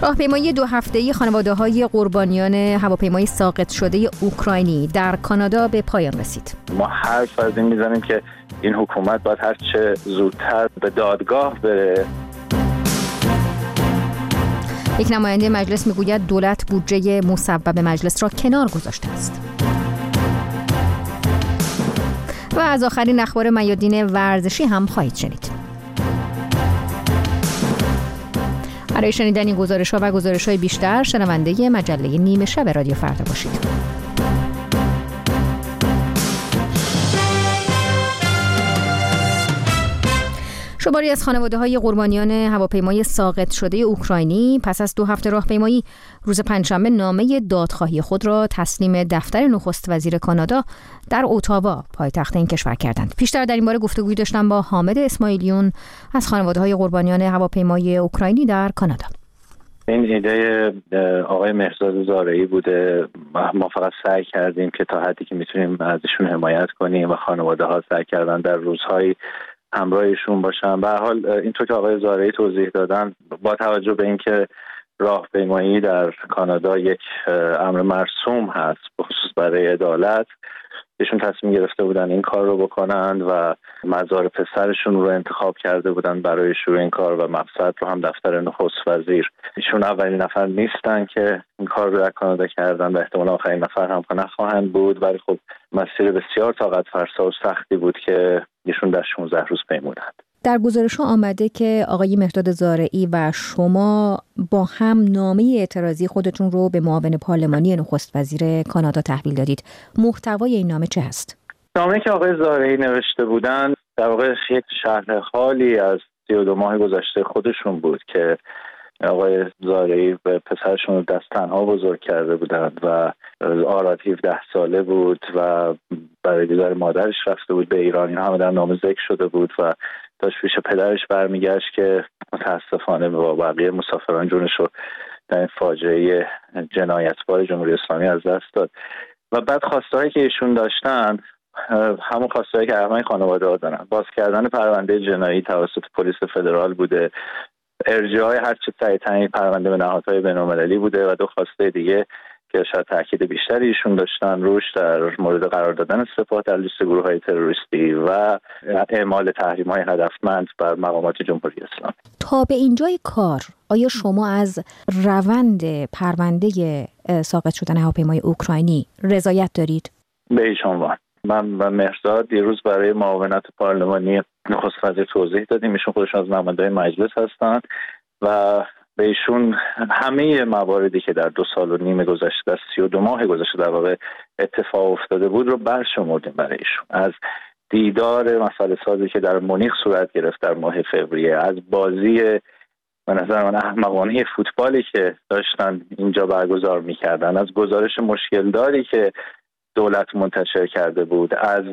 راهپیمایی 2 هفته‌ای خانواده‌های قربانیان هواپیمای ساقط شده اوکراینی در کانادا به پایان رسید. ما حرف از این میزنیم که این حکومت باید هر چه زودتر به دادگاه بره. یک نماینده مجلس میگوید دولت بودجه مصوب مجلس را کنار گذاشته است. و از آخرین اخبار میادین ورزشی هم خواهید شنید. برای شنیدن این گزارش‌ها و گزارش‌های بیشتر شنونده مجله نیمه شب رادیو فردا باشید. شماری از خانواده‌های قربانیان هواپیمای ساقط شده اوکراینی پس از 2 هفته راهپیمایی روز پنجشنبه نامه دادخواهی خود را تسلیم دفتر نخست وزیر کانادا در اتاوا پایتخت این کشور کردند. پیشتر در این باره گفتگویی داشتم با حامد اسماعیلیون از خانواده‌های قربانیان هواپیمای اوکراینی در کانادا. این ایده آقای مهرزاد زارعی بوده. ما فقط سعی کردیم که تا حدی که میتونیم ازشون حمایت کنیم و خانواده‌ها سعی کردن در روزهای همراهشون باشن. به هر حال اینطور که آقای زارعی توضیح دادن، با توجه به اینکه راهپیمایی در کانادا یک امر مرسوم هست بخصوص برای عدالت، ایشون تصمیم گرفته بودن این کار رو بکنند و مزار پسرشون رو انتخاب کرده بودن برای شروع این کار و مقصد رو هم دفتر نخست وزیر. ایشون اولین نفر نیستن که این کار رو در کانادا کردن و احتمال آخرین نفر هم نخواهند بود، ولی خب مسیر بسیار طاقت فرسا و سختی بود که ایشون در 16 روز پیمودند. در گزارش‌ها آمده که آقای مهرداد زارعی و شما با هم نامه اعتراضی خودتون رو به معاون پارلمانی نخست وزیر کانادا تحویل دادید. محتوای این نامه چه هست؟ نامه‌ای که آقای زارعی نوشته بودند در واقع یک شرح حالی از 32 ماه گذشته خودشون بود که آقای زارعی به پسرشون رو دست تنها بزرگ کرده بودند و آراد 17 ساله بود و برای دیدار مادرش رفته بود به ایران. این همه در نامه ذکر شده بود و داشت پیش پدرش برمیگشت که متاسفانه با بقیه مسافران جونش رو در این فاجعه جنایتبار جمهوری اسلامی از دست داد. و بعد خواسته‌هایی که ایشون داشتن همون خواسته‌هایی که همه خانواده‌ها دارن، باز کردن پرونده جنایی توسط پلیس فدرال بوده، ارجاع هر چه سریع‌تر پرونده به نهادهای بین‌المللی بوده و 2 خواسته دیگه که شاید تاکید بیشتری ایشون داشتن روش در مورد قرار دادن سپاه در لیست گروه‌های تروریستی و اعمال تحریم‌های هدفمند بر مقامات جمهوری اسلامی. تا به اینجای کار آیا شما از روند پرونده ساقط شدن هواپیمای اوکراینی رضایت دارید؟ به هیچ عنوان. من و مهرزاد دیروز برای معاونت پارلمانی نخست وزیر توضیح دادیم. ایشون خودشون از نمایندگان مجلس هستند و به ایشون همه مواردی که در 2 سال و نیم گذشته، در 32 ماه گذشته در واقع اتفاق افتاده بود رو برشمردیم برای ایشون. از دیدار مسئله سازی که در مونیخ صورت گرفت در ماه فوریه، از بازی به نظر من احمقانه فوتبالی که داشتن اینجا برگزار می‌کردن، از گزارش مشکلداری که دولت منتشر کرده بود، از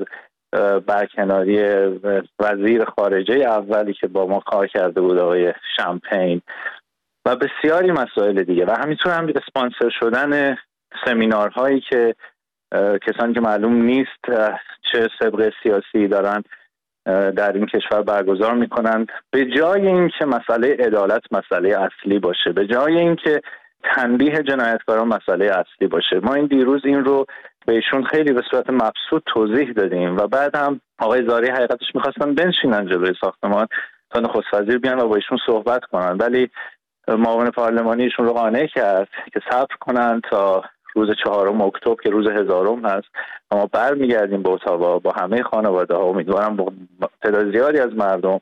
برکناری وزیر خارجه اولی که با ما کار کرده بود آقای شامپین و بسیاری مسائل دیگه و همینطور هم اسپانسر شدن سمینارهایی که کسانی که معلوم نیست چه سابقه سیاسی دارن در این کشور برگزار میکنند، به جای اینکه مسئله عدالت مسئله اصلی باشه، به جای اینکه تنبیه جنایتکاران مسئله اصلی باشه. ما این دیروز این رو بهشون خیلی به صورت مبسوط توضیح دادیم و بعد هم آقای زارعی حقیقتش میخواستن بنشینن جلوی ساختمان تا نخست وزیر بیان و با ایشون صحبت کنن، ولی معاون پارلمانی ایشون رو قانع کرد که صبر کنن تا روز 4 اکتبر که روز 1000م هست و ما برمیگردیم به اتاوا با همه خانواده ها. امیدوارم با تعداد زیادی از مردم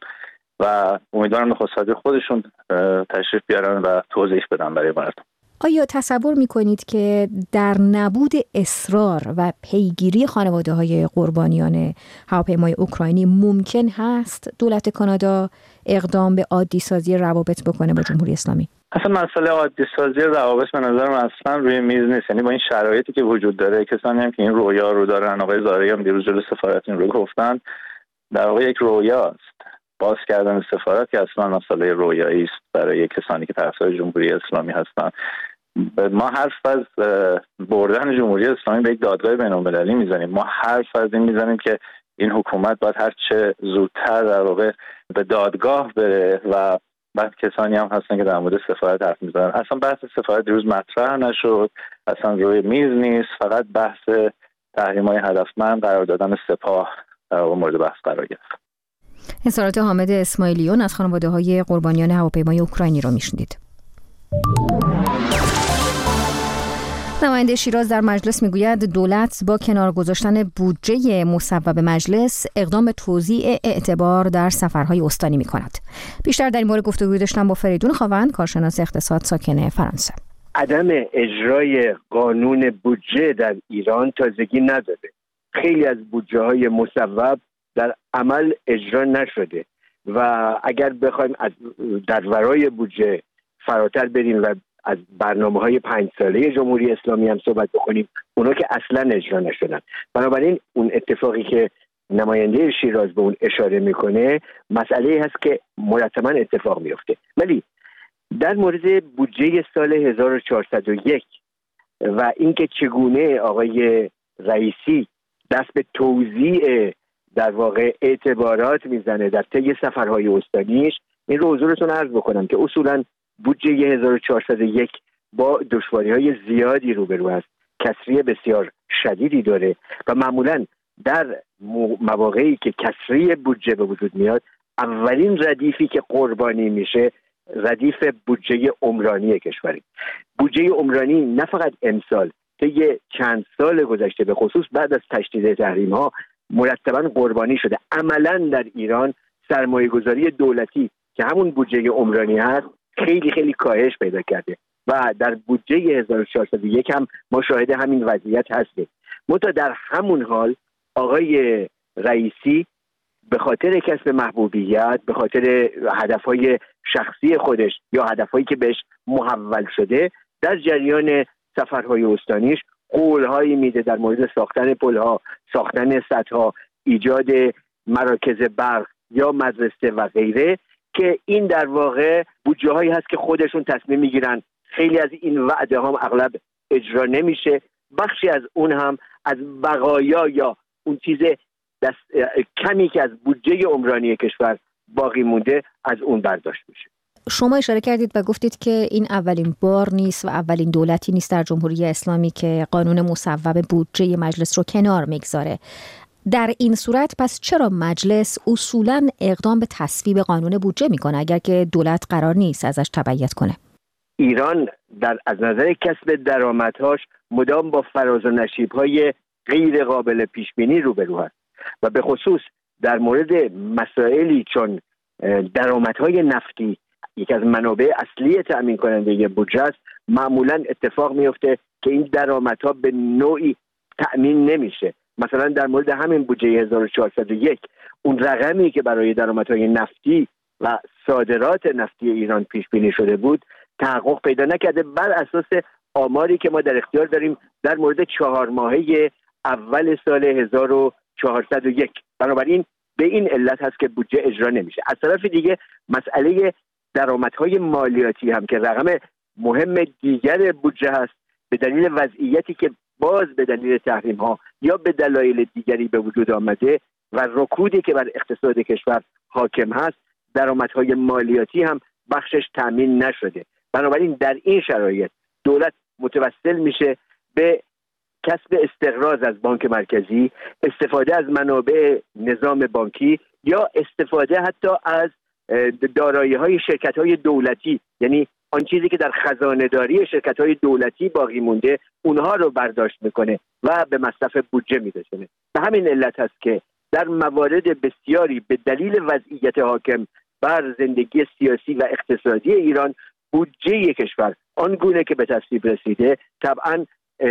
و امیدوارم نخست وزیر خودشون تشریف بیارن و توضیح بدن برای مردم. آیا تصور میکنید که در نبود اصرار و پیگیری خانواده‌های قربانیان هواپیمای اوکراینی ممکن هست دولت کانادا اقدام به عادی سازی روابط بکنه با جمهوری اسلامی؟ اصلا مسئله عادی سازی روابط به نظر من اصلا روی میز نیست. یعنی با این شرایطی که وجود داره، کسانی هم که این رویا رو دارن، آقای زارعی هم دیروز جلوی سفارت این رو گفتن، در واقع یک رویاست. باز کردن سفارت که اصلا مسئله رویایی است برای کسانی که طرفدار جمهوری اسلامی هستند. ما حرف از بردن جمهوری اسلامی به یک دادگاه بین‌المللی میزنیم. ما حرف از این میزنیم که این حکومت باید هر چه زودتر در واقع به دادگاه بره و بعد کسانی هم هستن که در مورد سفارت حرف میزنن. اصلا بحث سفارت دیروز مطرح نشد، اصلا روی میز نیست، فقط بحث تحریم‌های هدفمند قرار دادن سپاه مورد بحث قرار گرفت. اظهارات حامد اسماعیلیون از خانواده‌های قربانیان هواپیمای اوکراینی را میشنید. نماینده شیراز در مجلس میگوید دولت با کنار گذاشتن بودجه مصوب مجلس اقدام به توزیع اعتبار در سفرهای استانی میکند. بیشتر در این مورد گفتگو داشتم با فریدون خاوند، کارشناس اقتصاد ساکن فرانسه. عدم اجرای قانون بودجه در ایران تازگی نداره. خیلی از بودجه های مصوب در عمل اجرا نشده و اگر بخوایم در ورای بودجه فراتر بریم و از برنامه‌های 5 ساله جمهوری اسلامی هم صحبت بکنیم، اونا که اصلا اجرا نشدن. بنابراین اون اتفاقی که نماینده شیراز به اون اشاره میکنه مسئله هست که مرتباً اتفاق میفته. ولی در مورد بودجه سال 1401 و اینکه چگونه آقای رئیسی دست به توزیع در واقع اعتبارات میزنه در طی سفرهای استانیش، این رو حضورتون عرض بکنم که اصولاً بودجه 1401 با دشواری‌های زیادی روبرو است، کسری بسیار شدیدی داره و معمولاً در مواقعی که کسری بودجه به وجود میاد اولین ردیفی که قربانی میشه ردیف بودجه عمرانی کشوری. بودجه عمرانی نه فقط امسال، طی چند سال گذشته به خصوص بعد از تشدید تحریم‌ها مرتباً قربانی شده. عملاً در ایران سرمایه‌گذاری دولتی که همون بودجه عمرانی هست خیلی خیلی کاهش پیدا کرده و در بودجه 1401 هم ما شاهد همین وضعیت هستیم. منتها در همون حال آقای رئیسی به خاطر کسب محبوبیت، به خاطر هدفهای شخصی خودش یا هدفهایی که بهش محول شده، در جریان سفرهای استانیش قولهایی میده در مورد ساختن پلها، ساختن سدها، ایجاد مراکز برق یا مدرسه و غیره، که این در واقع بودجه هایی هست که خودشون تصمیم میگیرن. خیلی از این وعده هم اغلب اجرا نمیشه، بخشی از اون هم از بقایا یا اون چیز کمی که از بودجه عمرانی کشور باقی مونده از اون برداشت میشه. شما اشاره کردید و گفتید که این اولین بار نیست و اولین دولتی نیست در جمهوری اسلامی که قانون مصوب بودجه مجلس رو کنار میگذاره. در این صورت پس چرا مجلس اصولاً اقدام به تصویب قانون بودجه میکنه اگر که دولت قرار نیست ازش تبعیت کنه؟ ایران از نظر کسب درآمدهاش مدام با فراز و نشیب‌های غیر قابل پیش بینی روبرو است و به خصوص در مورد مسائلی چون درآمدهای نفتی یک از منابع اصلی تأمین کننده بودجه است، معمولاً اتفاق میفته که این درآمدها به نوعی تأمین نمیشه. مثلا در مورد همین بودجه 1401 اون رقمی که برای درآمدهای نفتی و صادرات نفتی ایران پیش بینی شده بود تحقق پیدا نکرده بر اساس آماری که ما در اختیار داریم در مورد 4 ماهه اول سال 1401. بنابراین به این علت هست که بودجه اجرا نمیشه. از طرف دیگه مسئله درآمدهای مالیاتی هم که رقم مهم دیگر بودجه هست، به دلیل وضعیتی که باز به دلیل تحریم ها یا به دلایل دیگری به وجود آمده و رکودی که بر اقتصاد کشور حاکم هست، درآمدهای مالیاتی هم بخشش تامین نشده. بنابراین در این شرایط دولت متوسل میشه به کسب استقراض از بانک مرکزی، استفاده از منابع نظام بانکی یا استفاده حتی از دارایی‌های شرکت‌های دولتی، یعنی آن چیزی که در خزانه‌داری شرکت‌های دولتی باقی مونده اونها رو برداشت میکنه و به مصرف بودجه میرسونه. به همین علت هست که در موارد بسیاری به دلیل وضعیت حاکم بر زندگی سیاسی و اقتصادی ایران بودجه کشور آنگونه که به تصویب رسیده طبعاً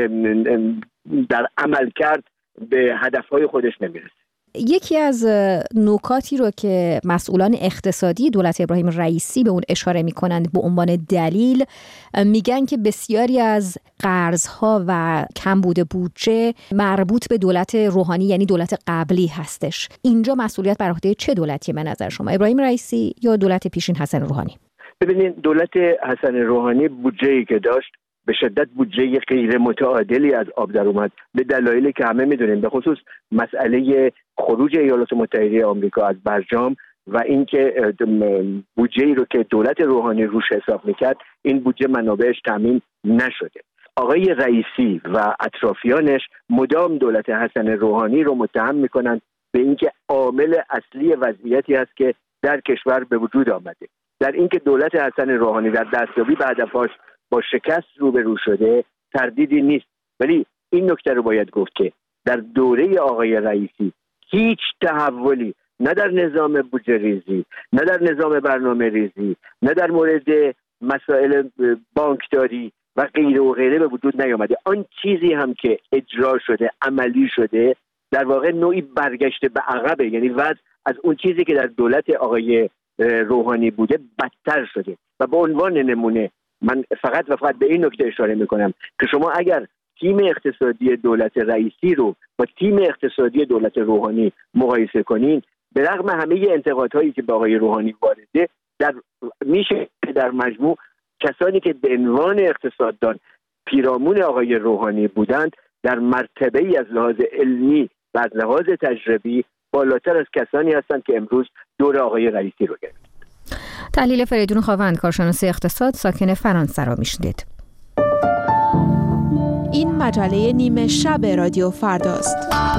در عمل کرد به هدفهای خودش نمیرسه. یکی از نکاتی رو که مسئولان اقتصادی دولت ابراهیم رئیسی به اون اشاره میکنند به عنوان دلیل، میگن که بسیاری از قرضها و کمبود بودجه مربوط به دولت روحانی یعنی دولت قبلی هستش. اینجا مسئولیت بر عهده چه دولتی به نظر شما، ابراهیم رئیسی یا دولت پیشین حسن روحانی؟ ببینید، دولت حسن روحانی بودجه‌ای که داشت به شدت بودجه غیر متعادلی از آب در اومد به دلایلی که همه میدونیم، به خصوص مسئله خروج ایالات متحده آمریکا از برجام و اینکه بودجه‌ای رو که دولت روحانی روش حساب میکرد این بودجه منابعش تامین نشده. آقای رئیسی و اطرافیانش مدام دولت حسن روحانی رو متهم میکنن به اینکه عامل اصلی وضعیتی است که در کشور به وجود آمده، در اینکه دولت حسن روحانی در دستیابی به هدفش با شکست روبرو شده تردیدی نیست. ولی این نکته رو باید گفت که در دوره آقای رئیسی هیچ تحولی نه در نظام بودجه ریزی، نه در نظام برنامه ریزی، نه در مورد مسائل بانکداری و غیره و غیره به وجود نیامده. آن چیزی هم که اجرا شده، عملی شده، در واقع نوعی برگشته به عقبه، یعنی وضع از اون چیزی که در دولت آقای روحانی بوده بدتر شده. و به عنوان نمونه من فقط به این نکته اشاره میکنم که شما اگر تیم اقتصادی دولت رئیسی رو با تیم اقتصادی دولت روحانی مقایسه کنین، به رغم همه انتقادهایی که به آقای روحانی وارده، میشه در مجموع کسانی که به عنوان اقتصاددان پیرامون آقای روحانی بودند در مرتبه‌ای از لحاظ علمی و از لحاظ تجربی بالاتر از کسانی هستند که امروز دور آقای رئیسی رو گرفتند. تحلیل فریدون خاوند، کارشناس اقتصاد، ساکن فرانسه را میشنید. این مجله نیمه شب رادیو فرداست.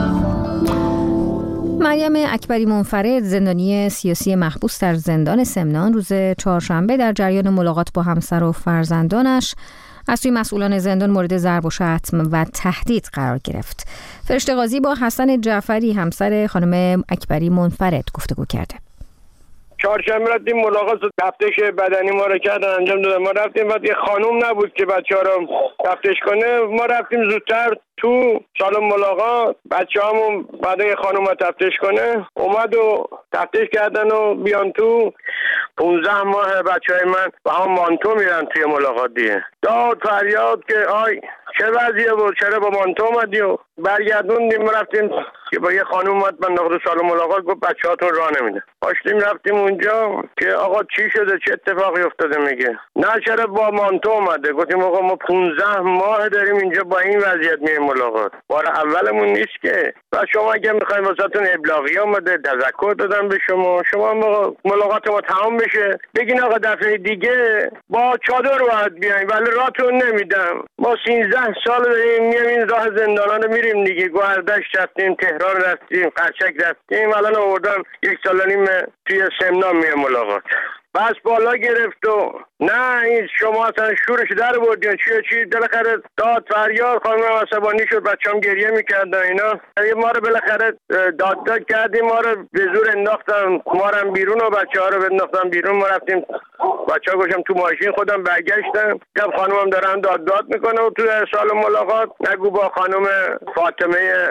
مریم اکبری منفرد، زندانی سیاسی محبوس در زندان سمنان، روز چهارشنبه در جریان ملاقات با همسر و فرزندانش از سوی مسئولان زندان مورد ضرب و شتم و تهدید قرار گرفت. فرشته قاضی با حسن جعفری، همسر خانم اکبری منفرد، گفتگو کرده. چهارشنبه رفتیم ملاقات و تفتیش بدنی ما رو کردن، انجام دادن. ما رفتیم بعد یه خانوم نبود که بچه‌ها رو تفتیش کنه، ما رفتیم زودتر تو سالن ملاقات. بچه‌هامون بعد یه خانوم رو تفتیش کنه اومد و تفتیش کردن و بیان تو. 15 ماه بچه‌های من با هم مانتو میرن توی ملاقات دیگه. داد فریاد که آی چه وضعیه بود، چرا با مانتو اومدی؟ و برگردوندیم رفتیم که با یه خانوم اومد من داخل سالن ملاقات گفت بچه‌هاتون راه نمیده. پاشتیم رفتیم اونجا که آقا چی شده، چه اتفاقی افتاده؟ میگه نه چرا با مانتو اومده. گفتیم آقا ما 15 ماه داریم اینجا با این وضعیت میریم ملاقات، بار اولمون نیست که. و شما اگه میخواین واسهتون ابلاغی اومده، تذکر دادن به شما ملاقات ما تمام بشه بگین آقا دفعه دیگه با چادر باید بیاین، ولی راهتون نمیدم. ما 13 سال داریم میایم این راه زندانا رو میریم دیگه. گوهردشت رفتیم، تهران رفتیم، قرچک رفتیم، الان آوردن 1 سال و نیم توی سمنان میام ملاقات. بس بالا گرفت و نه این شما اصلا شورش در بردین چی بالاخره داد فریاد. خانم عصبانی شد، بچه‌ام گریه میکردن اینا. ما رو بالاخره داد کردیم، ما رو به زور انداختن ما رو بیرون و بچه‌ها رو انداختن بیرون. ما رفتیم بچه‌ها گوشم تو ماشین خودم برگشتم. گفت خانومم دارن داد میکنه و تو سال ملاقات نگو با خانم فاطمه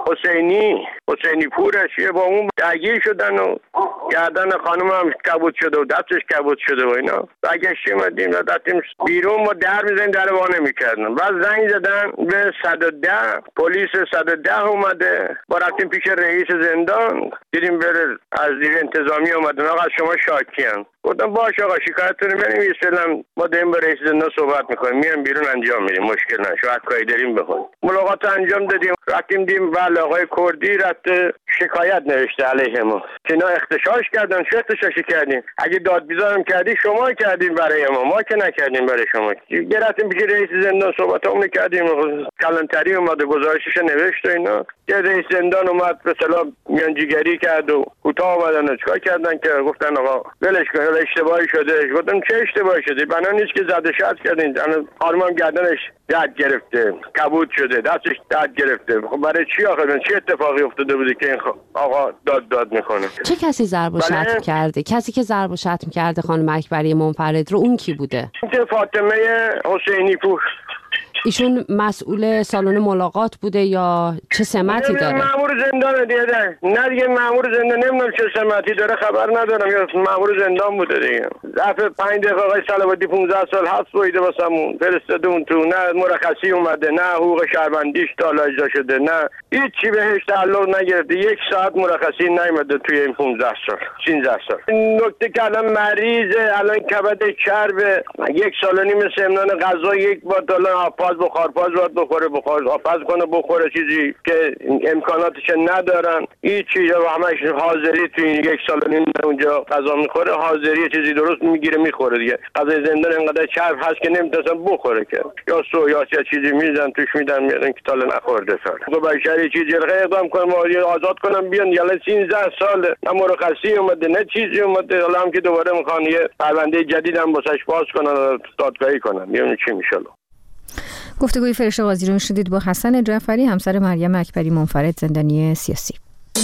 حسینی پورش با اون درگیر شدن و گردن خانومم کبود شده و دستش کبود شده و اینا. برگشتیم اومدیم رفتیم بیرون، ما در میزنیم در وا نمی‌کردن. بعد زنگ زدن به 110، پلیس 110 اومده. ما رفتیم پیش رئیس زندان، دیدیم بره از نیروی انتظامی اومدن آقا شما شاکیان. گفتم باش آقا شکایتتون رو بنویسید، ما داریم با رئیس زندان صحبت می‌کنیم، میام بیرون انجام میدیم، مشکل نشه، هر کاری داریم بخونیم. ملاقات انجام دادیم، رفتیم دیدیم بله آقای کردی رفته شکایت نوشته علیه ما که اینا اختشاش کردن. چه اختشاشی کردیم؟ اگه داد بیزارم کردی شما کردین برای ما که نکردیم برای شما. گرفتیم پیش رئیس زندان صحبتامون کردیم، کلانتری اومد گزارشش نوشت و اینا. که رئیس زندان اومد به اصطلاح میانجیگری کرد و کوتاه اومدن و چیکار کردن که گفتن آقا ولش کن اشتباهی شده. گفتم چه اشتباهی شده؟ بنا نیست که زده شات کردین. خانمم گردنش درد گرفته، کبود شده، دستش درد گرفته. خب برای چی آخه چه اتفاقی افتاده بوده که این آقا داد میکنه؟ چه کسی ضرب و شتم کرده؟ کسی که ضرب و شتم کرده خانم اکبری منفرد رو اون کی بوده؟ فاطمه حسینی پور. ایشون مسئول سالن ملاقات بوده یا چه سمتی داره؟ مأمور زندان دیگه. نه دیگه مأمور زندان نمیدونم چه سمتی داره خبر ندارم، یا مأمور زندان بوده دیگه. ظرف 5 دقیقه آقای صلواتی 15 سال حبس بوده واسمون فرستاده اون تو، نه مرخصی اومده، نه حقوق شهروندیش تالا اجرا شده، نه هیچ چی بهش تعلق نگرفته. 1 ساعت مرخصی نیومده توی این 15 سال 13 سال. نکته که الان مریضه، الان کبد چرب، 1 سال و نیم سمنان غذا 1 بار دادن از بخارپاز باید بخوره، بخار آفز کنه بخوره، چیزی که امکاناتش ندارن. هیچ چیز و همش حاضری تو این 1 سال و نیم اونجا غذا میخوره، حاضری چیزی درست میگیره میخوره دیگه. غذای زندان انقدر چرب هست که نمیتونن بخوره که یا سویا یا چیزی میزن توش میدن میادن که تاله نخورده سال. خب بشری چیزی اقدام کنه آزاد کنن بیان. یالا 13 سال نه مرخصی اومده نه چیزی اومده، حالا هم که دوباره میخوان یه پرونده جدید هم واسش باز کنن دادگاهی کنن. ببینیم چی میشه. گفتگوی فرشته قاضی رو شدید با حسن جعفری، همسر مریم اکبری منفرد زندانی سیاسی.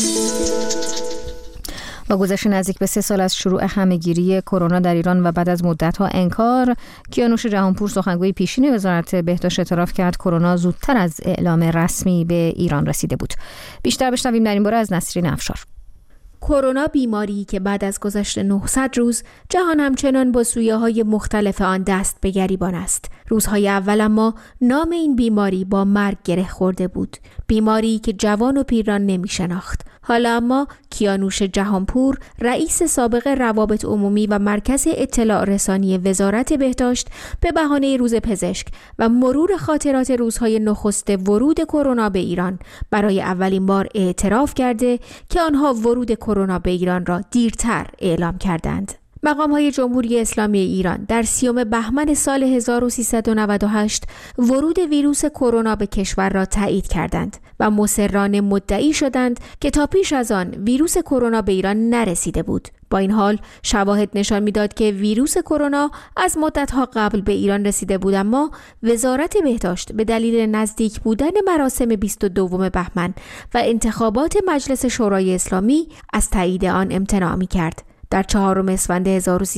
با گذشت نزدیک به 3 سال از شروع همه‌گیری کرونا در ایران و بعد از مدت‌ها انکار، کیانوش جهانپور سخنگوی پیشین وزارت بهداشت اعتراف کرد کرونا زودتر از اعلام رسمی به ایران رسیده بود. بیشتر بشنویم در این باره از نسرین افشار. کرونا بیماری که بعد از گذشت 900 روز جهان همچنان با سویه‌های مختلف آن دست به گریبان است. روزهای اول اما نام این بیماری با مرگ گره خورده بود. بیماری که جوان و پیران نمی شناخت. حالا اما کیانوش جهانپور، رئیس سابق روابط عمومی و مرکز اطلاع رسانی وزارت بهداشت، به بهانه روز پزشک و مرور خاطرات روزهای نخست ورود کرونا به ایران برای اولین بار اعتراف کرده که آنها ورود کرونا به ایران را دیرتر اعلام کردند. مقام‌های جمهوری اسلامی ایران در 30 بهمن سال 1398 ورود ویروس کرونا به کشور را تایید کردند و مصرانه مدعی شدند که تا پیش از آن ویروس کرونا به ایران نرسیده بود. با این حال شواهد نشان می‌داد که ویروس کرونا از مدت‌ها قبل به ایران رسیده بود، اما وزارت بهداشت به دلیل نزدیک بودن مراسم 22 بهمن و انتخابات مجلس شورای اسلامی از تایید آن امتناع می‌کرد. در 4 اسفند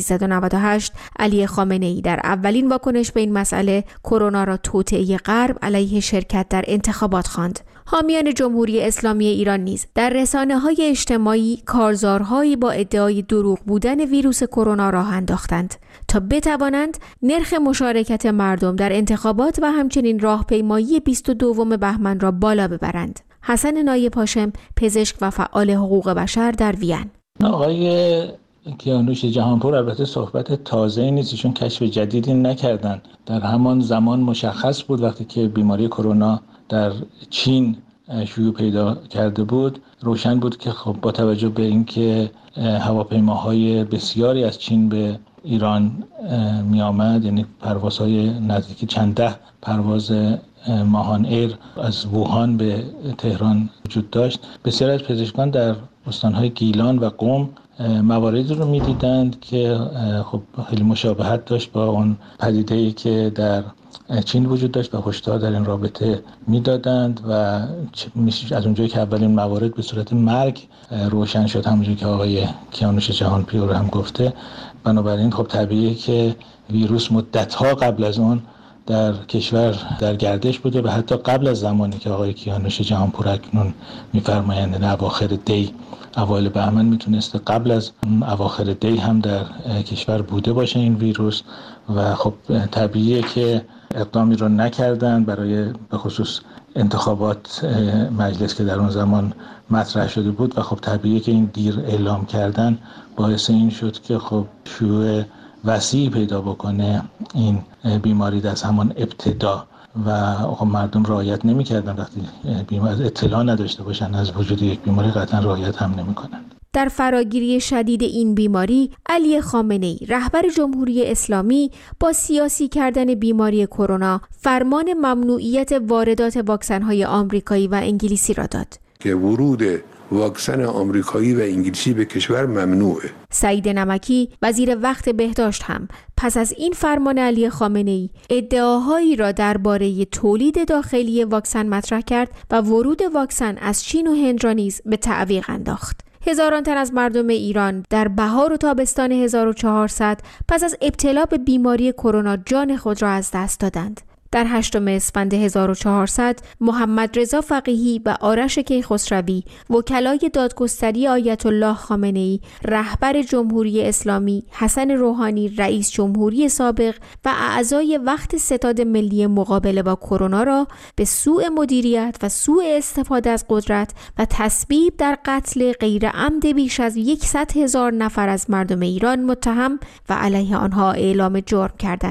1398 علی خامنه‌ای در اولین واکنش به این مسئله کرونا را توطئه غرب علیه شرکت در انتخابات خواند. حامیان جمهوری اسلامی ایران نیز در رسانه‌های اجتماعی کارزارهایی با ادعای دروغ بودن ویروس کرونا راه انداختند تا بتوانند نرخ مشارکت مردم در انتخابات و همچنین راهپیمایی 22 بهمن را بالا ببرند. حسن نایب هاشم، پزشک و فعال حقوق بشر در وین. آقای کیانوش جهانپور البته صحبت تازه‌ای نیست، چون کشف جدیدی نکردن. در همان زمان مشخص بود وقتی که بیماری کرونا در چین شیوع پیدا کرده بود، روشن بود که خب با توجه به اینکه هواپیماهای بسیاری از چین به ایران می آمد، یعنی پروازهای نزدیکی چند ده پرواز ماهان ایر از ووهان به تهران وجود داشت، بسیاری از پزشکان در استانهای گیلان و قم مواردی رو می‌دیدند که خب خیلی مشابهت داشت با اون پدیده‌ای که در چین وجود داشت و هشدار در این رابطه میدادند و از اونجایی که اولین موارد به صورت مرگ روشن شد، همونجوری که آقای کیانوش جهانپور هم گفته، بنابراین خب طبیعیه که ویروس مدت‌ها قبل از اون در کشور در گردش بوده و حتی قبل از زمانی که آقای کیانوش جهانپور اکنون می‌فرمایند اواخر دی اوایل بهمن میتونسته قبل از اواخر دی هم در کشور بوده باشه این ویروس و خب طبیعیه که اقدامی رو نکردن برای به خصوص انتخابات مجلس که در اون زمان مطرح شده بود و خب طبیعیه که این دیر اعلام کردن باعث این شد که خب شیوع وسیع پیدا بکنه این بیماری از همان ابتدا و مردم رعایت نمی‌کردن. وقتی بیماری اطلاع نداشته باشن از وجود یک بیماری قطعا رعایت هم نمی‌کنن. در فراگیری شدید این بیماری، علی خامنه‌ای رهبر جمهوری اسلامی با سیاسی کردن بیماری کرونا فرمان ممنوعیت واردات واکسن‌های آمریکایی و انگلیسی را داد که ورود واکسن آمریکایی و انگلیسی به کشور ممنوعه. سعید نمکی وزیر وقت بهداشت هم پس از این فرمان علی خامنه‌ای ادعاهایی را درباره تولید داخلی واکسن مطرح کرد و ورود واکسن از چین و هند را نیز به تعویق انداخت. هزاران تن از مردم ایران در بهار و تابستان 1400 پس از ابتلا به بیماری کرونا جان خود را از دست دادند. در 8 اسفند 1400 محمد رضا فقیهی و آرش کیخسروی وکلای دادگستری آیت الله خامنه‌ای، رهبر جمهوری اسلامی، حسن روحانی رئیس جمهوری سابق و اعضای وقت ستاد ملی مقابله با کرونا را به سوء مدیریت و سوء استفاده از قدرت و تسبیب در قتل غیر عمد بیش از 100,000 نفر از مردم ایران متهم و علیه آنها اعلام جرم کردند.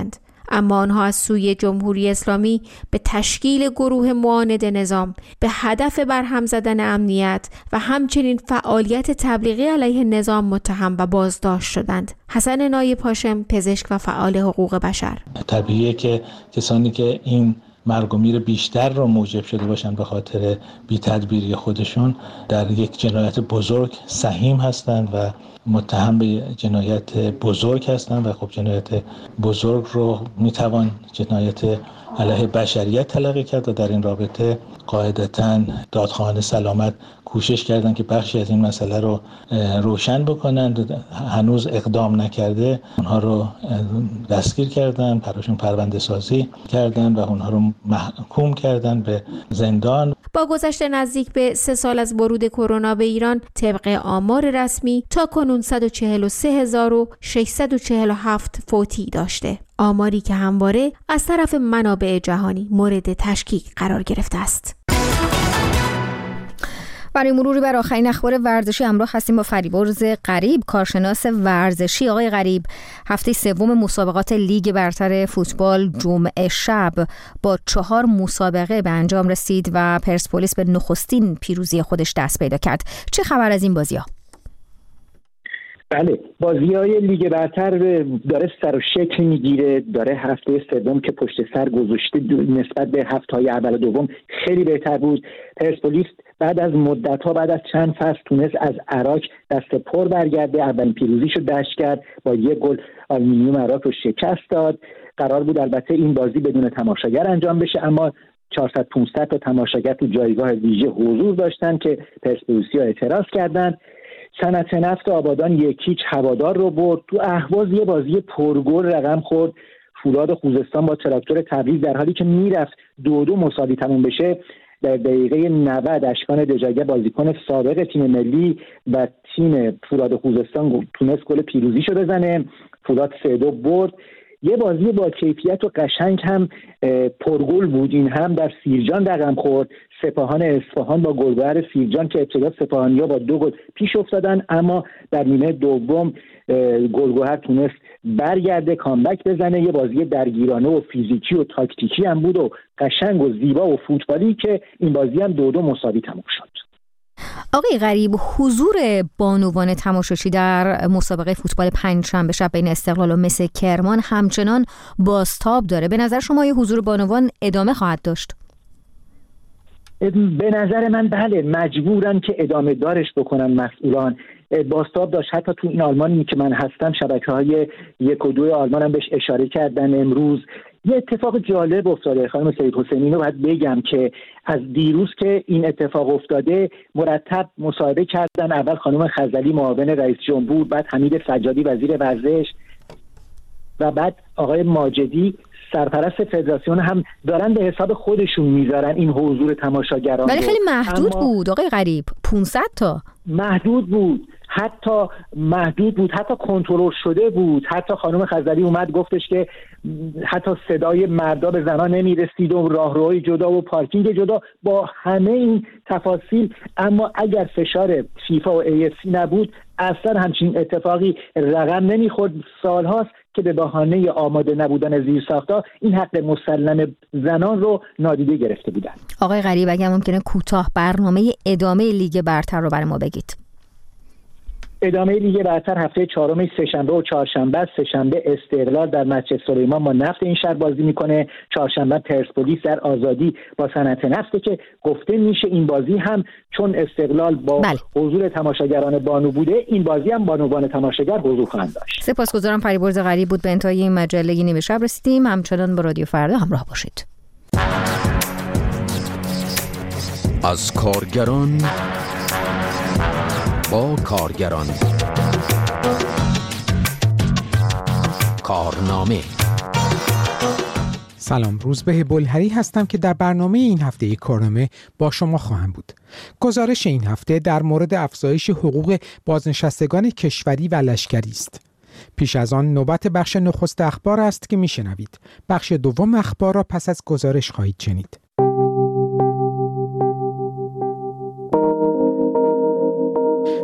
اما آنها از سوی جمهوری اسلامی به تشکیل گروه معاند نظام، به هدف برهم زدن امنیت و همچنین فعالیت تبلیغی علیه نظام متهم و بازداشت شدند. حسن نایب هاشم، پزشک و فعال حقوق بشر: طبیعیه که کسانی که این مرگ و میر بیشتر رو موجب شده باشن به خاطر بی‌تدبیری خودشون در یک جنایت بزرگ سهیم هستند و متهم به جنایت بزرگ هستند و خب جنایت بزرگ رو میتوان جنایت علیه بشریت تلقی کرد و در این رابطه قاعدتاً دادخواهان سلامت کوشش کردند که بخشی از این مسئله رو روشن بکنند. هنوز اقدام نکرده اونها رو دستگیر کردن، براشون پرونده سازی کردن و اونها رو محکوم کردن به زندان. با گذشت نزدیک به 3 سال از ورود کرونا به ایران، طبق آمار رسمی تاکنون 143,647 فوتی داشته. آماری که همواره از طرف منابع جهانی مورد تشکیک قرار گرفته است. برای مروری بر آخرین اخبار ورزشی همراه هستیم با فریبرز غریب، کارشناس ورزشی. آقای غریب، هفته سوم مسابقات لیگ برتر فوتبال جمعه شب با 4 مسابقه به انجام رسید و پرسپولیس به نخستین پیروزی خودش دست پیدا کرد. چه خبر از این بازی‌ها؟ بله، بازی‌های لیگ برتر داره سر و شکل میگیره، داره هفته سوم که پشت سر گذاشته نسبت به هفته‌های اول و دوم خیلی بهتر بود. پرسپولیس بعد از مدت‌ها، بعد از چند فصل تونست از عراق دست پر برگرده. اولین پیروزیشو دست کرد، با 1 گل آلومینیوم عراق رو شکست داد. قرار بود البته این بازی بدون تماشاگر انجام بشه، اما 400-500 تا تماشاگر تو جایگاه ویژه حضور داشتن که پرسپولیسی‌ها اعتراض کردند. صنعت نفت آبادان 1-0 هوادار رو برد. تو اهواز یه بازی پرگل رقم خورد. فولاد خوزستان با تراکتور تبریز در حالی که میرفت 2-2 مساوی تموم بشه، در دقیقه 90 اشکان دژاگه بازیکن سابق تیم ملی و تیم فولاد خوزستان تونست گل پیروزیشو بزنه. فولاد 3-2 برد. یه بازی با کیفیت و قشنگ هم پرگل بود، این هم در سیرجان رقم خورد. سپاهان اصفهان با گلگهر سیرجان که ابتدا سپاهانی‌ها با 2 گل پیش افتادن، اما در نیمه دوم گلگهر تونست برگرده، کامبک بزنه. یه بازی درگیرانه و فیزیکی و تاکتیکی هم بود و قشنگ و زیبا و فوتبالی که این بازی هم 2-2 مساوی تموم شد. آقای غریب، حضور بانوان تماشاچی در مسابقه فوتبال پنجشنبه شب بین استقلال و مس کرمان همچنان بازتاب داره. به نظر شما این حضور بانوان ادامه خواهد داشت؟ به نظر من بله، مجبورن که ادامه دارش بکنن مسئولان. بازتاب داشت. حتی تو این آلمانی که من هستم شبکه‌های 1 و 2 آلمان هم بهش اشاره کردن. امروز یه اتفاق جالب افتاده. خانم سید حسینی رو باید بگم که از دیروز که این اتفاق افتاده مرتب مصاحبه کردن. اول خانم خزعلی معاون رئیس جمهور، بعد حمید سجادی وزیر ورزش و بعد آقای ماجدی سرپرست فدراسیون هم دارن به حساب خودشون میذارن این حضور تماشاگران. ولی خیلی محدود بود آقای غریب، 500 تا محدود بود، حتی کنترل شده بود. حتی خانم خزعلی اومد گفتش که حتی صدای مردا به زنان نمیرسید و راهروهای جدا و پارکینگ جدا، با همه این تفاصیل. اما اگر فشار فیفا و AFC نبود اصلا همچین اتفاقی رقم نمیخورد. سالهاست که به بهانه آماده نبودن زیرساخت‌ها این حق مسلم زنان رو نادیده گرفته بودن. آقای غریب، اگر ممکنه کوتاه برنامه ادامه لیگ برتر رو برای ما بگید. ادامه لیگ برتر هفته 4 سه‌شنبه و چهارشنبه. سه‌شنبه استقلال در مسجد سلیمان با نفت این شهر بازی میکنه. چهارشنبه پرسپولیس در آزادی با صنعت نفت که گفته میشه این بازی هم چون استقلال با حضور تماشاگران بانو بوده، این بازی هم بانوان تماشاگر حضور خواهند داشت. سپاسگزارم. فریبرز غریب بود. به انتهای این مجله نیمه شب رسیدیم. همچنان با رادیو فردا همراه باشید. از کارگران با کارگران، کارنامه. سلام، روزبه بلهری هستم که در برنامه این هفته کارنامه با شما خواهم بود. گزارش این هفته در مورد افزایش حقوق بازنشستگان کشوری و لشکری است. پیش از آن نوبت بخش نخست اخبار است که میشنوید. بخش دوم اخبار را پس از گزارش خواهید شنید.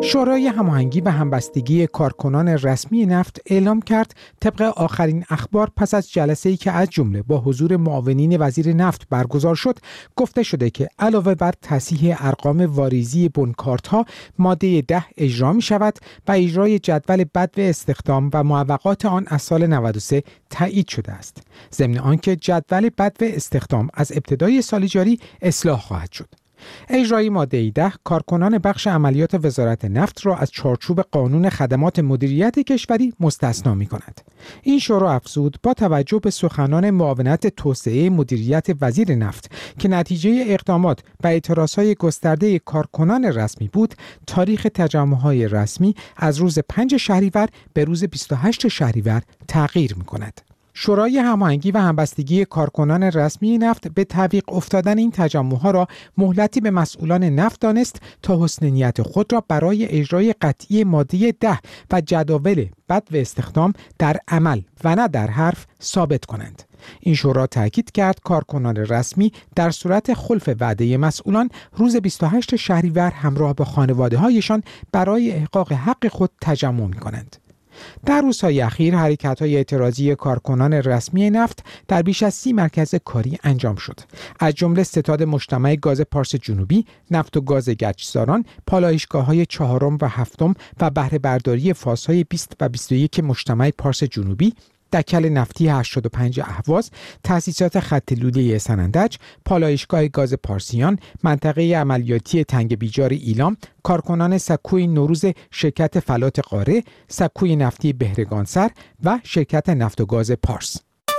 شورای هماهنگی و همبستگی کارکنان رسمی نفت اعلام کرد طبق آخرین اخبار پس از جلسه‌ای که از جمله با حضور معاونین وزیر نفت برگزار شد، گفته شده که علاوه بر تصحیح ارقام واریزی بنکارت‌ها، ماده 10 اجرا می‌شود و اجرای جدول بدو استخدام و معوقات آن از سال 93 تایید شده است. ضمن آنکه جدول بدو استخدام از ابتدای سال جاری اصلاح خواهد شد. اجرای ماده 10 کارکنان بخش عملیات وزارت نفت را از چارچوب قانون خدمات مدیریت کشوری مستثنا می‌کند. این شورا افزود با توجه به سخنان معاونت توسعه مدیریت وزیر نفت که نتیجه اقدامات و اعتراضهای گسترده کارکنان رسمی بود، تاریخ تجمع‌های رسمی از روز 5 شهریور به روز 28 شهریور تغییر می‌کند. شورای هماهنگی و همبستگی کارکنان رسمی نفت به تعویق افتادن این تجمع‌ها را مهلتی به مسئولان نفت دانست تا حسن نیت خود را برای اجرای قطعی ماده 10 و جداول بدو استخدام در عمل و نه در حرف ثابت کنند. این شورا تاکید کرد کارکنان رسمی در صورت خلف وعده مسئولان روز 28 شهریور همراه با خانواده‌هایشان برای احقاق حق خود تجمع می‌کنند. در روزهای اخیر حرکت‌های اعتراضی کارکنان رسمی نفت در بیش از 30 مرکز کاری انجام شد. از جمله ستاد مجتمع گاز پارس جنوبی، نفت و گاز گچساران، پالایشگاه‌های 4 و 7 و بهره برداری فازهای 20 و 21 مجتمع پارس جنوبی، دکل نفتی 85 اهواز، تأسیسات خط لوله سنندج، پالایشگاه گاز پارسیان، منطقه عملیاتی تنگ بیجار ایلام، کارکنان سکوی نوروز شرکت فلات قاره، سکوی نفتی بهرگانسر و شرکت نفت و گاز پارس.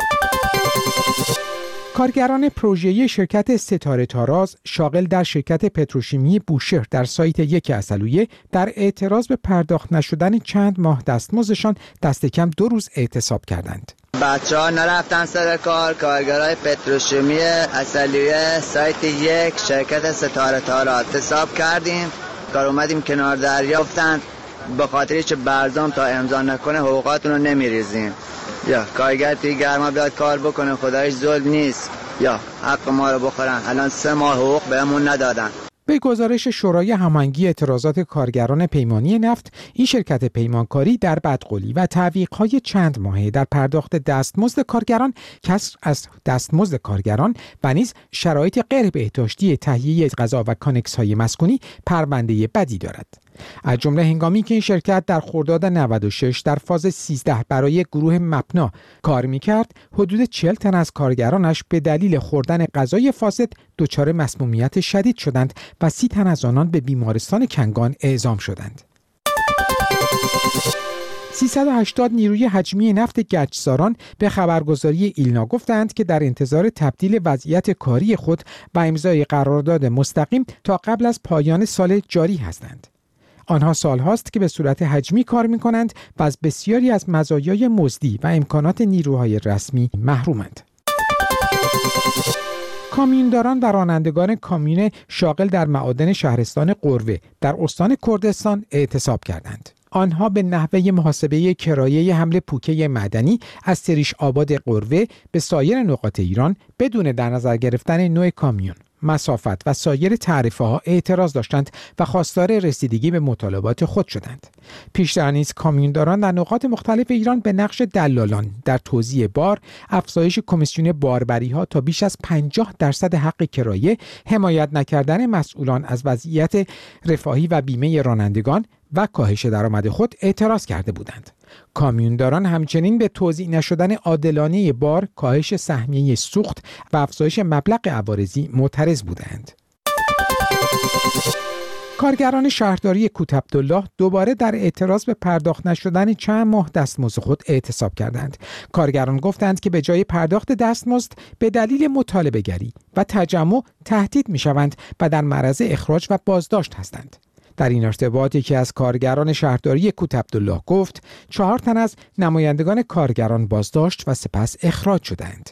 کارگران پروژه‌ای شرکت ستاره تاراز شاغل در شرکت پتروشیمی بوشهر در سایت 1 عسلویه در اعتراض به پرداخت نشدن چند ماه دستمزدشان دست کم 2 روز اعتصاب کردند. بچه‌ها نرفتن سر کار. کارگرای پتروشیمی عسلویه سایت 1 شرکت ستاره تاراز اعتصاب کردیم. کار اومدیم کنار دریا، گفتن به خاطر چه برزام تا امضا نکنه حقوقاتون رو نمیریزیم. یا کارگر توی گرما بیاد کار بکنه، خدایش ظلم نیست، یا حق ما رو بخورن. الان 3 ماه حقوق بهمون ندادن. به گزارش شورای هماهنگی اعتراضات کارگران پیمانی نفت، این شرکت پیمانکاری در بدقولی و تعویق‌های چند ماهه در پرداخت دستمزد کارگران، کسر از دستمزد کارگران و نیز شرایط غیر بهداشتی تهیه غذا و کانکس‌های مسکونی پرونده بدی دارد. از جمله هنگامی که این شرکت در خرداد 96 در فاز 13 برای گروه مپنا کار می‌کرد، حدود 40 تن از کارگرانش به دلیل خوردن غذای فاسد دچار مسمومیت شدید شدند و 30 تن از آنان به بیمارستان کنگان اعزام شدند. 380 نیروی حجمی نفت گچساران به خبرگزاری ایلنا گفتند که در انتظار تبدیل وضعیت کاری خود و امضای قرارداد مستقیم تا قبل از پایان سال جاری هستند. آنها سالهاست که به صورت حجمی کار می‌کنند و از بسیاری از مزایای مزدی و امکانات نیروهای رسمی محرومند. کامیونداران و رانندگان کامیون شاغل در معادن شهرستان قروه در استان کردستان اعتصاب کردند. آنها به نحوه محاسبه کرایه حمل پوکه معدنی از سریش آباد قروه به سایر نقاط ایران بدون در نظر گرفتن نوع کامیون، مسافت و سایر تعرفه‌ها اعتراض داشتند و خواستار رسیدگی به مطالبات خود شدند. پیشتر نیز کامیونداران در نقاط مختلف ایران به نقش دلالان در توزیع بار، افزایش کمیسیون باربری‌ها تا بیش از 50% حق کرایه، حمایت نکردن مسئولان از وضعیت رفاهی و بیمه رانندگان و کاهش درآمد خود اعتراض کرده بودند. کامیونداران همچنین به توزیع نشدن عادلانه بار، کاهش سهمیه سوخت و افزایش مبلغ عوارضی معترض بودند. کارگران شهرداری کوتعبدالله دوباره در اعتراض به پرداخت نشدن چند ماه دستمزد خود اعتصاب کردند. کارگران گفتند که به جای پرداخت دستمزد به دلیل مطالبه گری و تجمع تهدید می‌شوند و در معرض اخراج و بازداشت هستند. در این ارتباط یکی از کارگران شهرداری کوتعبدالله گفت 4 تن از نمایندگان کارگران بازداشت و سپس اخراج شدند.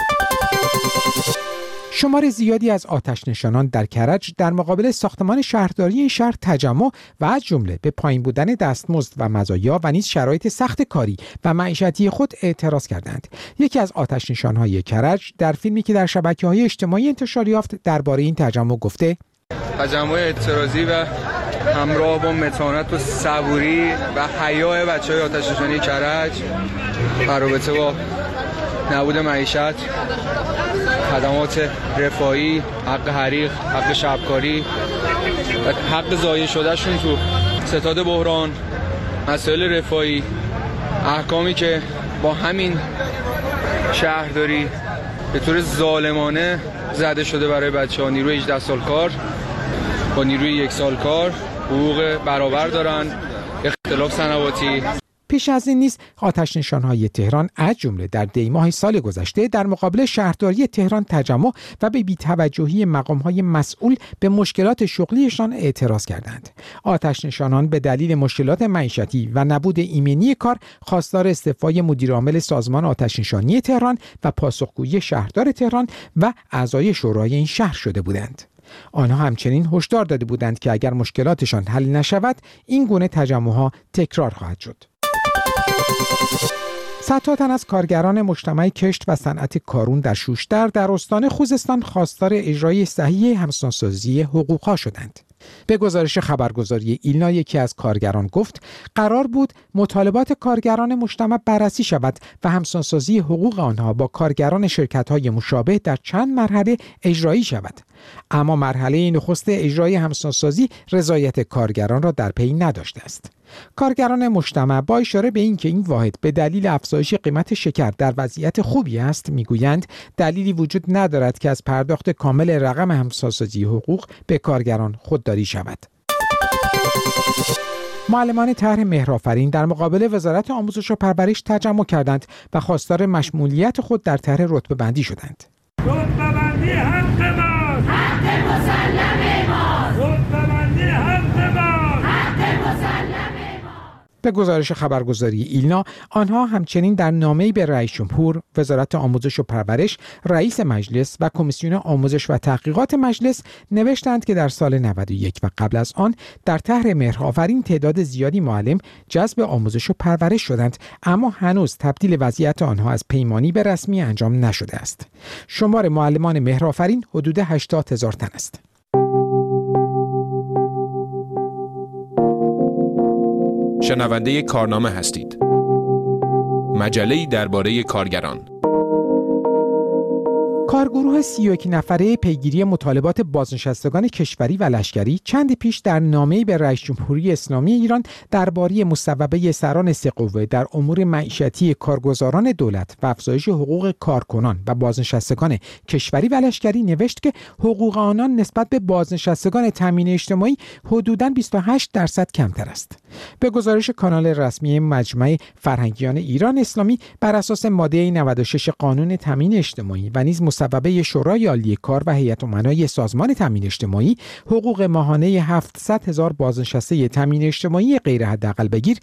شمار زیادی از آتش نشانان در کرج در مقابل ساختمان شهرداری این شهر تجمع و از جمله به پایین بودن دستمزد و مزایا و نیز شرایط سخت کاری و معیشتی خود اعتراض کردند. یکی از آتش نشانهای کرج در فیلمی که در شبکه‌های اجتماعی انتشار یافت درباره این تجمع گفته: تجمع اعتراضی و همراه با متانت و صبوری و حیا بچه‌های آتش‌نشانی کرج در رابطه با نبود معیشت، خدمات رفاهی، حق حریق، حق شبکاری و حق ضایع شدهشون تو ستاد بحران، مسائل رفاهی، احکامی که با همین شهرداری به طور ظالمانه زده شده برای بچه‌ها. نیروی 18 سال کار با نیروی 1 سال کار حقوق برابر دارن، اختلاف سنواتی. پیش از این نیز آتش‌نشان‌های تهران از جمله در دی‌ماه سال گذشته در مقابل شهرداری تهران تجمع و به بی‌توجهی مقام‌های مسئول به مشکلات شغلیشان اعتراض کردند. آتش‌نشانان به دلیل مشکلات معیشتی و نبود ایمنی کار خواستار استعفای مدیرعامل سازمان آتش‌نشانی تهران و پاسخگویی شهردار تهران و اعضای شورای این شهر شده بودند. آنها همچنین هشدار داده بودند که اگر مشکلاتشان حل نشود این گونه تجمع‌ها تکرار خواهد شد. صدها تن از کارگران مجتمع کشت و صنعت کارون در شوشتر در استان خوزستان خواستار اجرای صحیح همسانسازی حقوقها شدند. به گزارش خبرگزاری ایلنا یکی از کارگران گفت قرار بود مطالبات کارگران مجتمع بررسی شود و همسانسازی حقوق آنها با کارگران شرکت‌های مشابه در چند مرحله اجرایی شود. اما مرحله نخست اجرای همسانسازی رضایت کارگران را در پی نداشته است. کارگران مجتمع با اشاره به اینکه این واحد به دلیل افزایش قیمت شکر در وضعیت خوبی است میگویند دلیلی وجود ندارد که از پرداخت کامل رقم همسانسازی حقوق به کارگران خودداری شود. معلمان طرح مهرآفرین در مقابل وزارت آموزش و پرورش تجمع کردند و خواستار مشمولیت خود در طرح رتبه‌بندی شدند. رتبه‌بندی حق ماست، حق مسلم ماست، رتبه‌بندی حق ماست، حق مسلم. به گزارش خبرگزاری ایلنا آنها همچنین در نامه‌ای به رئیس جمهور، وزارت آموزش و پرورش، رئیس مجلس و کمیسیون آموزش و تحقیقات مجلس نوشتند که در سال 91 و قبل از آن در طرح مهرآفرین تعداد زیادی معلم جذب آموزش و پرورش شدند، اما هنوز تبدیل وضعیت آنها از پیمانی به رسمی انجام نشده است. شمار معلمان مهرآفرین حدود 80,000 تن است. شنونده کارنامه هستید. مجله‌ای درباره کارگران. کارگروه 31 نفره پیگیری مطالبات بازنشستگان کشوری و لشکری چندی پیش در نامه‌ای به رئیس جمهوری اسلامی ایران درباره مصوبه سران سه قوه در امور معیشتی کارگزاران دولت و افزایش حقوق کارکنان و بازنشستگان کشوری و لشکری نوشت که حقوق آنان نسبت به بازنشستگان تامین اجتماعی حدوداً 28% کمتر است. به گزارش کانال رسمی مجمع فرهنگیان ایران اسلامی بر اساس ماده 96 قانون تامین اجتماعی و نیز مصوبه شورای عالی کار و هیئت امنای سازمان تامین اجتماعی، حقوق ماهانه 700,000 بازنشسته تامین اجتماعی غیر حداقل بگیر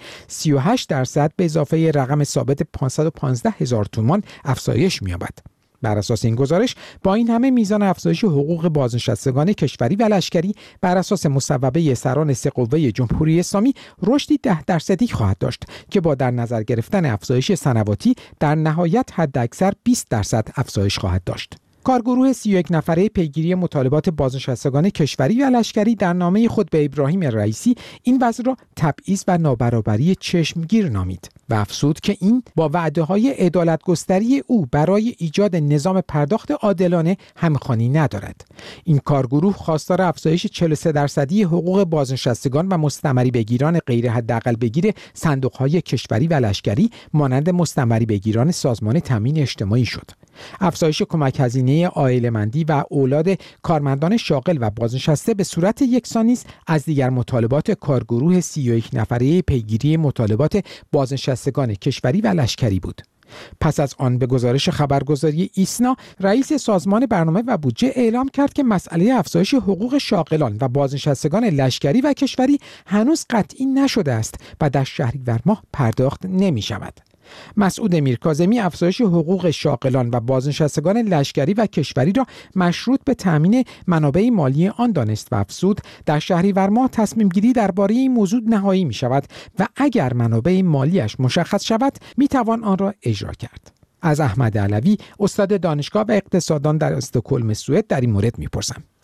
38% به اضافه رقم ثابت 515,000 تومان افزایش می‌یابد. بر اساس این گزارش با این همه میزان افزایش حقوق بازنشستگان کشوری و لشکری بر اساس مصوبه سران سه قوه جمهوری اسلامی رشدی 10% خواهد داشت که با در نظر گرفتن افزایش سنواتی در نهایت حداکثر 20% افزایش خواهد داشت. کارگروه 31 نفره پیگیری مطالبات بازنشستگان کشوری و لشکری در نامه خود به ابراهیم رئیسی این وضع را تبعیض و نابرابری چشمگیر نامید و افزود که این با وعده‌های عدالت‌گستری او برای ایجاد نظام پرداخت عادلانه همخوانی ندارد. این کارگروه خواستار افزایش 43% حقوق بازنشستگان و مستمری بگیران غیر حداقل بگیر صندوق‌های کشوری و لشکری مانند مستمری بگیران سازمان تامین اجتماعی شد. افزایش کمک هزینه عائله‌مندی و اولاد کارمندان شاغل و بازنشسته به صورت یکسانی از دیگر مطالبات کارگروه 31 نفره پیگیری مطالبات بازنشستگان کشوری و لشکری بود. پس از آن به گزارش خبرگزاری ایسنا رئیس سازمان برنامه و بودجه اعلام کرد که مسئله افزایش حقوق شاغلان و بازنشستگان لشکری و کشوری هنوز قطعی نشده است و در شهریور ماه پرداخت نمی شود. مسعود میرکاظمی افزایش حقوق شاغلان و بازنشستگان لشکری و کشوری را مشروط به تامین منابع مالی آن دانست و افزود در شهریور ماه تصمیم گیری درباره این موضوع نهایی می شود و اگر منابع مالیش مشخص شود می توان آن را اجرا کرد. از احمد علوی استاد دانشگاه و اقتصاددان در استکهلم سوئد در این مورد میپرسم.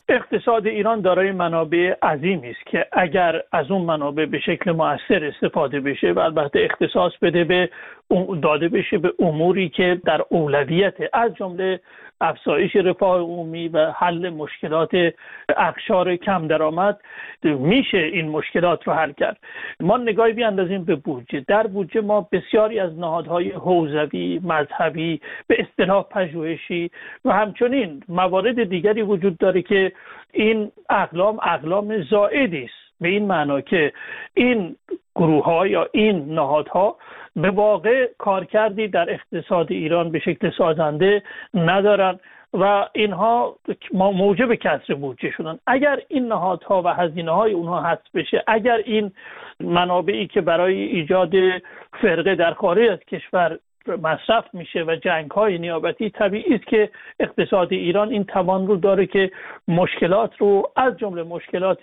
اقتصاد ایران دارای منابع عظیمی است که اگر از اون منابع به شکل مؤثر استفاده بشه و البته اختصاص داده بشه به اموری که در اولویت، از جمله افزایش رفاه عمومی و حل مشکلات اقشار کم درآمد، میشه این مشکلات رو حل کرد. ما نگاهی بیاندازیم به بودجه. در بودجه ما بسیاری از نهادهای حوزوی، مذهبی، به اصطلاح پژوهشی و همچنین موارد دیگری وجود داره که این اقلام زائدی است، به این معنا که این گروه‌ها یا این نهادها به واقع کارکردی در اقتصاد ایران به شکل سازنده ندارن و اینها موجب کسر بودجه شدن. اگر این نهادها و هزینه‌های اونها حذف بشه، اگر این منابعی که برای ایجاد فرقه در خارج از کشور مصرف میشه و جنگ‌های نیابتی، طبیعی است که اقتصاد ایران این توان رو داره که مشکلات رو، از جمله مشکلات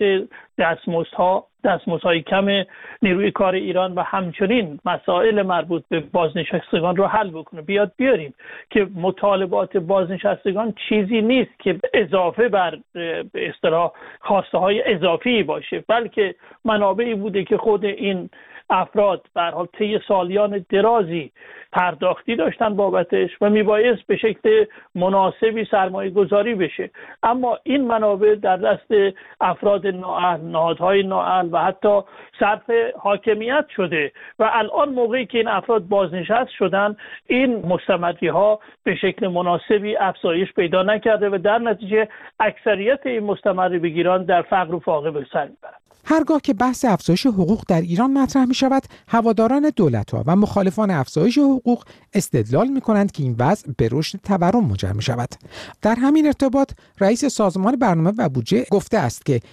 دستمزدهای کم نیروی کار ایران و همچنین مسائل مربوط به بازنشستگان رو حل بکنه. بیاریم که مطالبات بازنشستگان چیزی نیست که اضافه بر به اصطلاح خواسته های اضافی باشه، بلکه منابعی بوده که خود این افراد به هر حال طی سالیان درازی پرداختی داشتن بابتش و میبایست به شکل مناسبی سرمایه گذاری بشه. اما این منابع در دست افراد نااهل، نهادهای نااهل و حتی صرف حاکمیت شده و الان موقعی که این افراد بازنشست شدن، این مستمری ها به شکل مناسبی افزایش پیدا نکرده و در نتیجه اکثریت این مستمری بگیران در فقر و فاقه به سر میبرند. هرگاه که بحث افزایش حقوق در ایران مطرح می شود، هواداران دولت‌ها و مخالفان افزایش حقوق استدلال می کنند که این وضع به رشد تورم منجر می شود. در همین ارتباط رئیس سازمان برنامه و بودجه گفته است که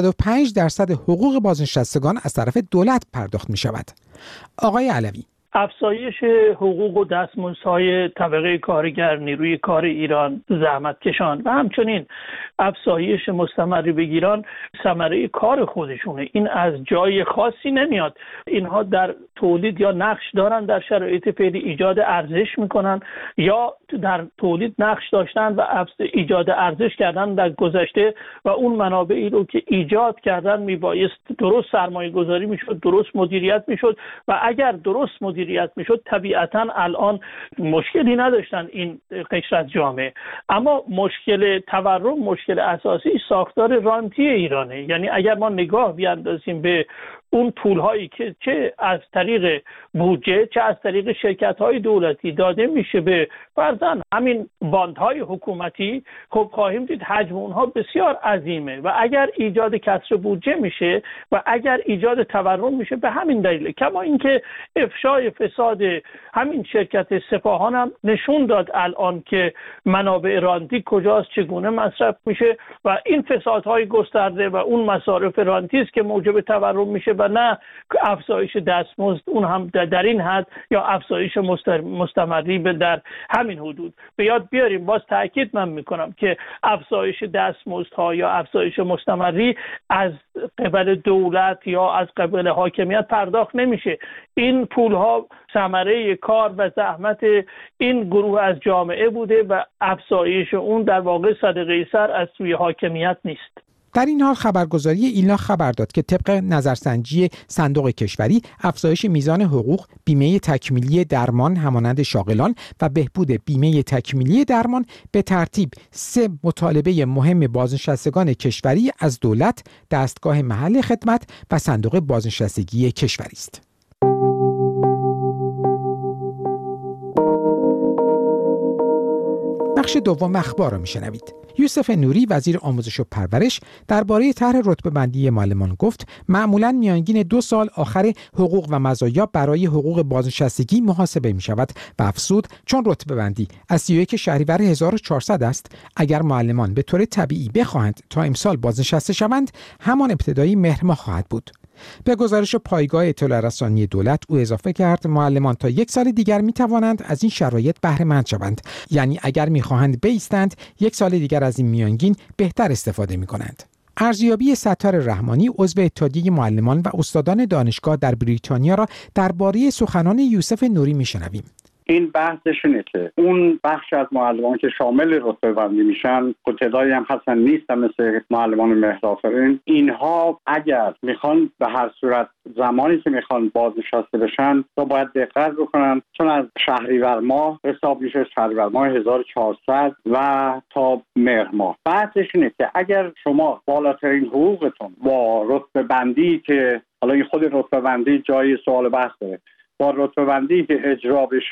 95% حقوق بازنشستگان از طرف دولت پرداخت می شود. آقای علوی: افزایش حقوق و دستمزدهای طبقه کارگر، نیروی کار ایران، زحمتکشان و همچنین افزایش مستمری بگیران ثمره کار خودشونه. این از جای خاصی نمیاد. اینها در تولید یا نقش دارن، در شرایط فعلی ایجاد ارزش میکنن یا در تولید نقش داشتن و ایجاد ارزش کردن در گذشته و اون منابعی رو که ایجاد کردن میبایست درست سرمایه گذاری میشد، درست مدیریت میشد و اگر درست مدیریت میشد طبیعتا الان مشکلی نداشتن این قشر از جامعه. اما مشکل تورم، مشکل اساسی ساختار رانتی ایرانه. یعنی اگر ما نگاه بیاندازیم به اون پولهایی که چه از طریق بودجه چه از طریق شرکت‌های دولتی داده میشه به فرضاً همین باندهای حکومتی، خب خواهیم دید حجم اونها بسیار عظیمه و اگر ایجاد کسر بودجه میشه و اگر ایجاد تورم میشه به همین دلیل. کما اینکه افشای فساد همین شرکت سپاهان هم نشون داد الان که منابع رانتی کجاست، چگونه مصرف میشه و این فسادهای گسترده و اون مصارف رانتی است که موجب تورم میشه و نه افزایش دستمزد، اون هم در این حد، یا افزایش مستمری در همین حدود. به یاد بیاریم، باز تاکید من میکنم که افزایش دستمزدها یا افزایش مستمری از قبل دولت یا از قبل حاکمیت پرداخت نمیشه. این پولها ثمره کار و زحمت این گروه از جامعه بوده و افزایش اون در واقع صدقه سر از سوی حاکمیت نیست. در این حال خبرگزاری ایلنا خبر داد که طبق نظرسنجی صندوق کشوری، افزایش میزان حقوق، بیمه تکمیلی درمان همانند شاغلان و بهبود بیمه تکمیلی درمان به ترتیب 3 مطالبه مهم بازنشستگان کشوری از دولت، دستگاه محل خدمت و صندوق بازنشستگی کشوری است. بخش دوم اخبار را میشنوید. یوسف نوری وزیر آموزش و پرورش درباره طرح رتبه‌بندی معلمان گفت معمولاً میانگین 2 سال آخر حقوق و مزایا برای حقوق بازنشستگی محاسبه می شود و افزود چون رتبه‌بندی از 31 شهریور 1400 است، اگر معلمان به طور طبیعی بخواهند تا امسال بازنشسته شوند، همان ابتدایی مهر ماه خواهد بود. به گزارش پایگاه اطلاع رسانی دولت او اضافه کرد معلمان تا 1 سال دیگر می توانند از این شرایط بهره مند شوند، یعنی اگر می خواهند بایستند 1 سال دیگر از این میانگین بهتر استفاده می کنند. ارزیابی ستار رحمانی عضو اتحادیه معلمان و استادان دانشگاه در بریتانیا را درباره سخنان یوسف نوری می شنویم. این بحثش اینه که اون بخش از معلمان که شامل رتبه بندی میشن، تعدادی هم هستن نیستن مثل معلمان مهرآفرین، اینها اگر میخوان به هر صورت زمانی که میخوان بازنشسته بشن تو باید دقت بکنن، چون از شهریور ماه حساب میشه، شهریور ماه 1400 و تا مهر ماه. بحثش اینه که اگر شما بالاترین حقوقتون با رتبه بندی که حالا این خود رتبه بندی جای سوال بحث داره، با رتبه بندی که اجرا بشه